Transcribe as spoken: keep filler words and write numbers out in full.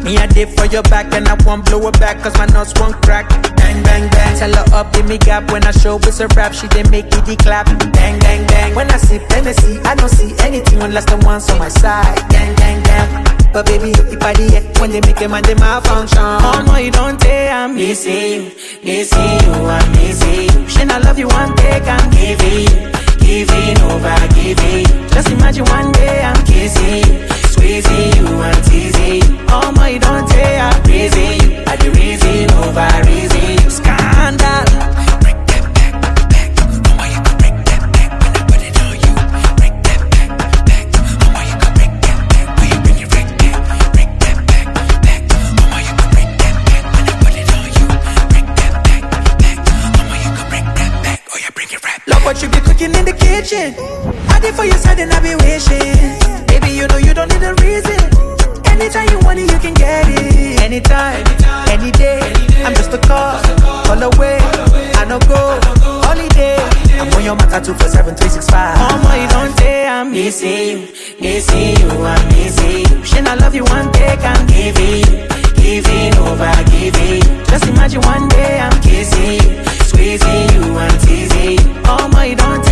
Me a dip for your back and I won't blow it back cause my nuts won't crack. Bang, bang, bang. Tell her up, give me gap. When I show with a rap, she didn't make it clap. Bang, bang, bang. When I sip Hennessy, I don't see anything unless the one's on my side. Gang, gang, gang. But baby, you keep body yet when they make them and they malfunction. Oh no, you don't take, I'm missing you, missing you, I'm missing you. Shouldn't I love you one day, I'm giving you, giving over, giving you. Just imagine one day I'm kissing you, squeezing you and teasing you. Oh no, you don't take, I'm praising you, I do reason over, reason you. Scandal. What you be cooking in the kitchen? I did for your side and I be wishing. Baby, you know you don't need a reason. Anytime you want it, you can get it. Anytime, Anytime any day. Any I'm just a call, call away. I no go, holiday. I'm on your matter two four seven three six five. Oh my, you don't say I'm missing you, missing you, I'm missing you. Shouldn't I love you one day, I'm giving you, giving over, giving you. Just imagine one day I'm kissing you, squeezing you and teasing you. Oh my, don't